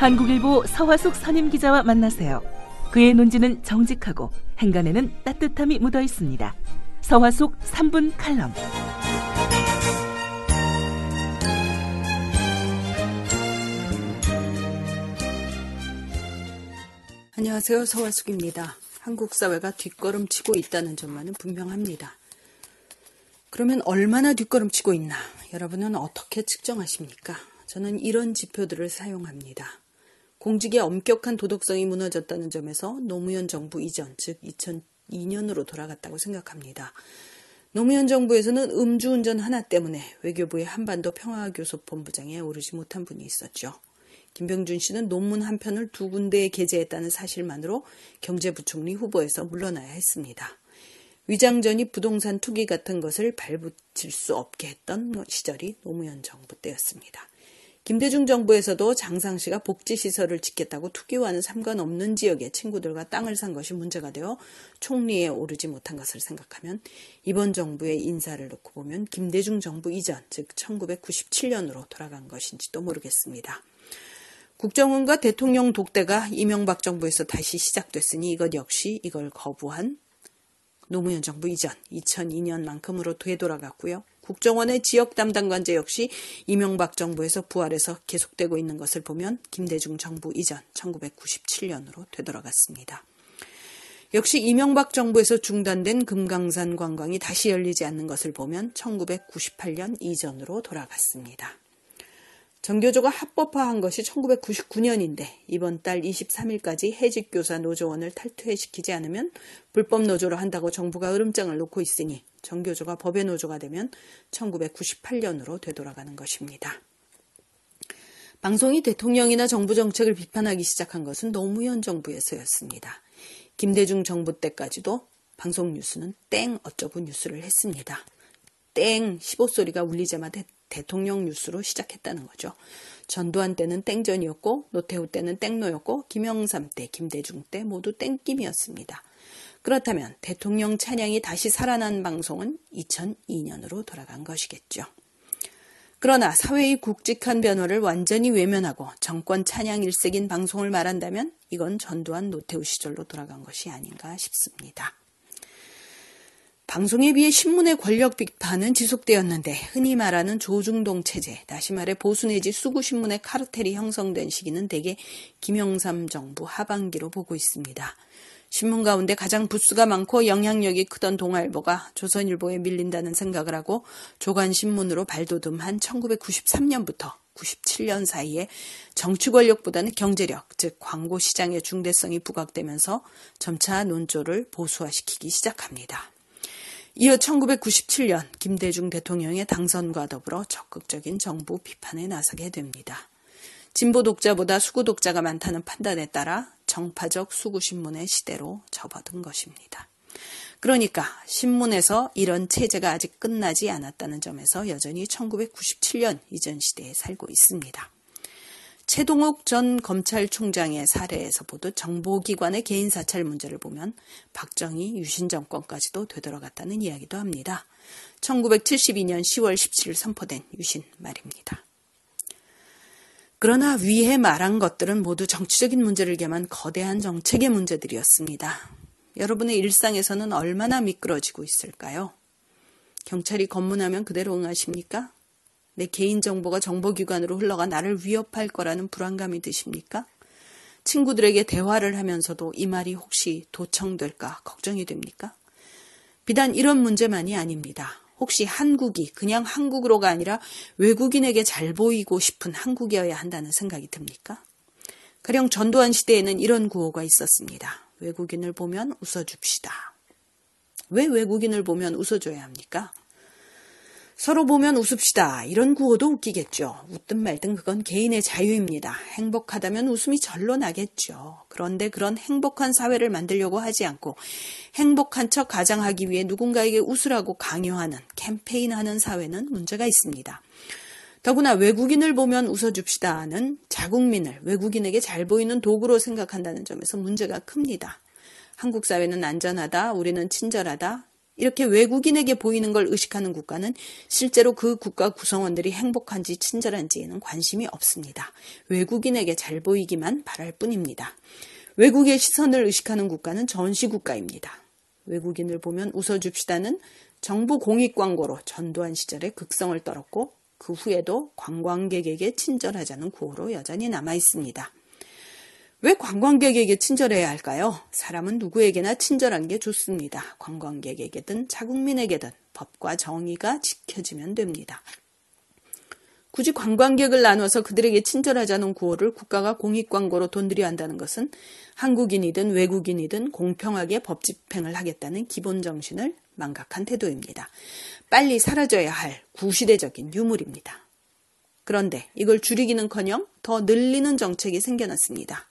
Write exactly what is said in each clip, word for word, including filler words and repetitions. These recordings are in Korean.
한국일보 서화숙 선임기자와 만나세요. 그의 논지는 정직하고 행간에는 따뜻함이 묻어 있습니다. 서화숙 삼 분 칼럼. 안녕하세요. 서화숙입니다. 한국 사회가 뒷걸음치고 있다는 점만은 분명합니다. 그러면 얼마나 뒷걸음치고 있나? 여러분은 어떻게 측정하십니까? 저는 이런 지표들을 사용합니다. 공직의 엄격한 도덕성이 무너졌다는 점에서 노무현 정부 이전, 즉 이천이 년으로 돌아갔다고 생각합니다. 노무현 정부에서는 음주운전 하나 때문에 외교부의 한반도 평화교섭본부장에 오르지 못한 분이 있었죠. 김병준 씨는 논문 한 편을 두 군데에 게재했다는 사실만으로 경제부총리 후보에서 물러나야 했습니다. 위장전입, 부동산 투기 같은 것을 발붙일 수 없게 했던 시절이 노무현 정부 때였습니다. 김대중 정부에서도 장상 씨가 복지시설을 짓겠다고 투기와는 상관없는 지역에 친구들과 땅을 산 것이 문제가 되어 총리에 오르지 못한 것을 생각하면 이번 정부의 인사를 놓고 보면 김대중 정부 이전, 즉 천구백구십칠 년으로 돌아간 것인지도 모르겠습니다. 국정원과 대통령 독대가 이명박 정부에서 다시 시작됐으니 이것 역시 이걸 거부한 노무현 정부 이전 이천이 년만큼으로 되돌아갔고요. 국정원의 지역 담당관제 역시 이명박 정부에서 부활해서 계속되고 있는 것을 보면 김대중 정부 이전 천구백구십칠 년으로 되돌아갔습니다. 역시 이명박 정부에서 중단된 금강산 관광이 다시 열리지 않는 것을 보면 천구백구십팔 년 이전으로 돌아갔습니다. 전교조가 합법화한 것이 천구백구십구 년인데 이번 달 이십삼 일까지 해직교사 노조원을 탈퇴시키지 않으면 불법 노조로 한다고 정부가 으름장을 놓고 있으니 전교조가 법의 노조가 되면 천구백구십팔 년으로 되돌아가는 것입니다. 방송이 대통령이나 정부 정책을 비판하기 시작한 것은 노무현 정부에서였습니다. 김대중 정부 때까지도 방송 뉴스는 땡 어쩌고 뉴스를 했습니다. 땡 시보소리가 울리자마자 대통령 뉴스로 시작했다는 거죠. 전두환 때는 땡전이었고 노태우 때는 땡노였고 김영삼 때, 김대중 때 모두 땡김이었습니다. 그렇다면 대통령 찬양이 다시 살아난 방송은 이천이 년으로 돌아간 것이겠죠. 그러나 사회의 굵직한 변화를 완전히 외면하고 정권 찬양 일색인 방송을 말한다면 이건 전두환 노태우 시절로 돌아간 것이 아닌가 싶습니다. 방송에 비해 신문의 권력 비판은 지속되었는데 흔히 말하는 조중동 체제, 다시 말해 보수 내지 수구신문의 카르텔이 형성된 시기는 대개 김영삼 정부 하반기로 보고 있습니다. 신문 가운데 가장 부수가 많고 영향력이 크던 동아일보가 조선일보에 밀린다는 생각을 하고 조간신문으로 발돋움한 천구백구십삼 년부터 구십칠 년 사이에 정치 권력보다는 경제력, 즉 광고 시장의 중대성이 부각되면서 점차 논조를 보수화시키기 시작합니다. 이어 천구백구십칠 년 김대중 대통령의 당선과 더불어 적극적인 정부 비판에 나서게 됩니다. 진보 독자보다 수구 독자가 많다는 판단에 따라 정파적 수구신문의 시대로 접어든 것입니다. 그러니까 신문에서 이런 체제가 아직 끝나지 않았다는 점에서 여전히 천구백구십칠 년 이전 시대에 살고 있습니다. 최동욱 전 검찰총장의 사례에서 보듯 정보기관의 개인 사찰 문제를 보면 박정희 유신 정권까지도 되돌아갔다는 이야기도 합니다. 천구백칠십이 년 시월 십칠일 선포된 유신 말입니다. 그러나 위에 말한 것들은 모두 정치적인 문제를 겸한 거대한 정책의 문제들이었습니다. 여러분의 일상에서는 얼마나 미끄러지고 있을까요? 경찰이 검문하면 그대로 응하십니까? 내 개인정보가 정보기관으로 흘러가 나를 위협할 거라는 불안감이 드십니까? 친구들에게 대화를 하면서도 이 말이 혹시 도청될까 걱정이 됩니까? 비단 이런 문제만이 아닙니다. 혹시 한국이 그냥 한국으로가 아니라 외국인에게 잘 보이고 싶은 한국이어야 한다는 생각이 듭니까? 가령 전두환 시대에는 이런 구호가 있었습니다. 외국인을 보면 웃어줍시다. 왜 외국인을 보면 웃어줘야 합니까? 서로 보면 웃읍시다. 이런 구호도 웃기겠죠. 웃든 말든 그건 개인의 자유입니다. 행복하다면 웃음이 절로 나겠죠. 그런데 그런 행복한 사회를 만들려고 하지 않고 행복한 척 가장하기 위해 누군가에게 웃으라고 강요하는, 캠페인하는 사회는 문제가 있습니다. 더구나 외국인을 보면 웃어줍시다는 자국민을 외국인에게 잘 보이는 도구로 생각한다는 점에서 문제가 큽니다. 한국 사회는 안전하다, 우리는 친절하다, 이렇게 외국인에게 보이는 걸 의식하는 국가는 실제로 그 국가 구성원들이 행복한지 친절한지에는 관심이 없습니다. 외국인에게 잘 보이기만 바랄 뿐입니다. 외국의 시선을 의식하는 국가는 전시국가입니다. 외국인을 보면 웃어줍시다는 정부 공익 광고로 전두환 시절에 극성을 떨었고 그 후에도 관광객에게 친절하자는 구호로 여전히 남아있습니다. 왜 관광객에게 친절해야 할까요? 사람은 누구에게나 친절한 게 좋습니다. 관광객에게든 자국민에게든 법과 정의가 지켜지면 됩니다. 굳이 관광객을 나눠서 그들에게 친절하자는 구호를 국가가 공익광고로 돈들여 한다는 것은 한국인이든 외국인이든 공평하게 법 집행을 하겠다는 기본 정신을 망각한 태도입니다. 빨리 사라져야 할 구시대적인 유물입니다. 그런데 이걸 줄이기는커녕 더 늘리는 정책이 생겨났습니다.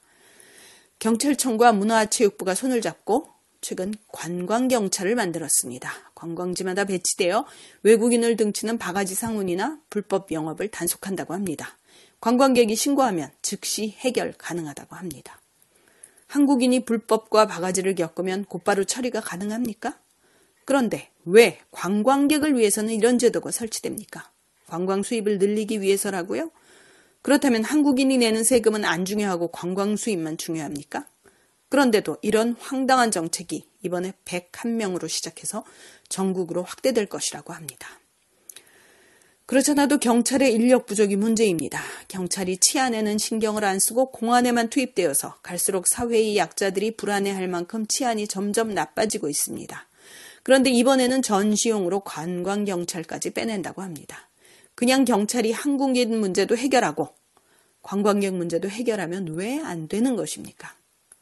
경찰청과 문화체육부가 손을 잡고 최근 관광경찰을 만들었습니다. 관광지마다 배치되어 외국인을 등치는 바가지 상훈이나 불법 영업을 단속한다고 합니다. 관광객이 신고하면 즉시 해결 가능하다고 합니다. 한국인이 불법과 바가지를 겪으면 곧바로 처리가 가능합니까? 그런데 왜 관광객을 위해서는 이런 제도가 설치됩니까? 관광 수입을 늘리기 위해서라고요? 그렇다면 한국인이 내는 세금은 안 중요하고 관광 수입만 중요합니까? 그런데도 이런 황당한 정책이 이번에 백일 명으로 시작해서 전국으로 확대될 것이라고 합니다. 그렇잖아도 경찰의 인력 부족이 문제입니다. 경찰이 치안에는 신경을 안 쓰고 공안에만 투입되어서 갈수록 사회의 약자들이 불안해할 만큼 치안이 점점 나빠지고 있습니다. 그런데 이번에는 전시용으로 관광경찰까지 빼낸다고 합니다. 그냥 경찰이 한국인 문제도 해결하고 관광객 문제도 해결하면 왜 안 되는 것입니까?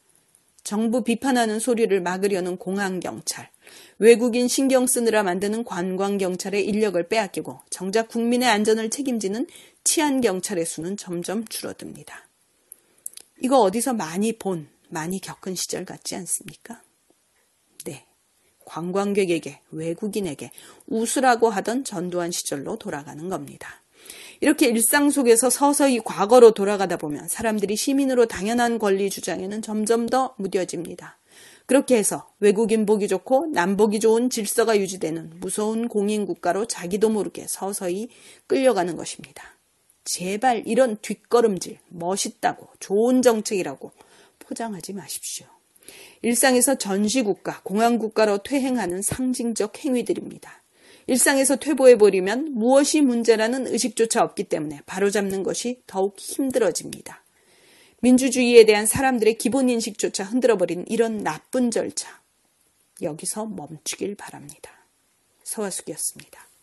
정부 비판하는 소리를 막으려는 공안경찰, 외국인 신경 쓰느라 만드는 관광경찰의 인력을 빼앗기고 정작 국민의 안전을 책임지는 치안경찰의 수는 점점 줄어듭니다. 이거 어디서 많이 본, 많이 겪은 시절 같지 않습니까? 네, 관광객에게, 외국인에게 웃으라고 하던 전두환 시절로 돌아가는 겁니다. 이렇게 일상 속에서 서서히 과거로 돌아가다 보면 사람들이 시민으로 당연한 권리 주장에는 점점 더 무뎌집니다. 그렇게 해서 외국인 보기 좋고 남 보기 좋은 질서가 유지되는 무서운 공인국가로 자기도 모르게 서서히 끌려가는 것입니다. 제발 이런 뒷걸음질, 멋있다고 좋은 정책이라고 포장하지 마십시오. 일상에서 전시국가, 공안국가로 퇴행하는 상징적 행위들입니다. 일상에서 퇴보해버리면 무엇이 문제라는 의식조차 없기 때문에 바로잡는 것이 더욱 힘들어집니다. 민주주의에 대한 사람들의 기본 인식조차 흔들어버린 이런 나쁜 절차, 여기서 멈추길 바랍니다. 서화숙이었습니다.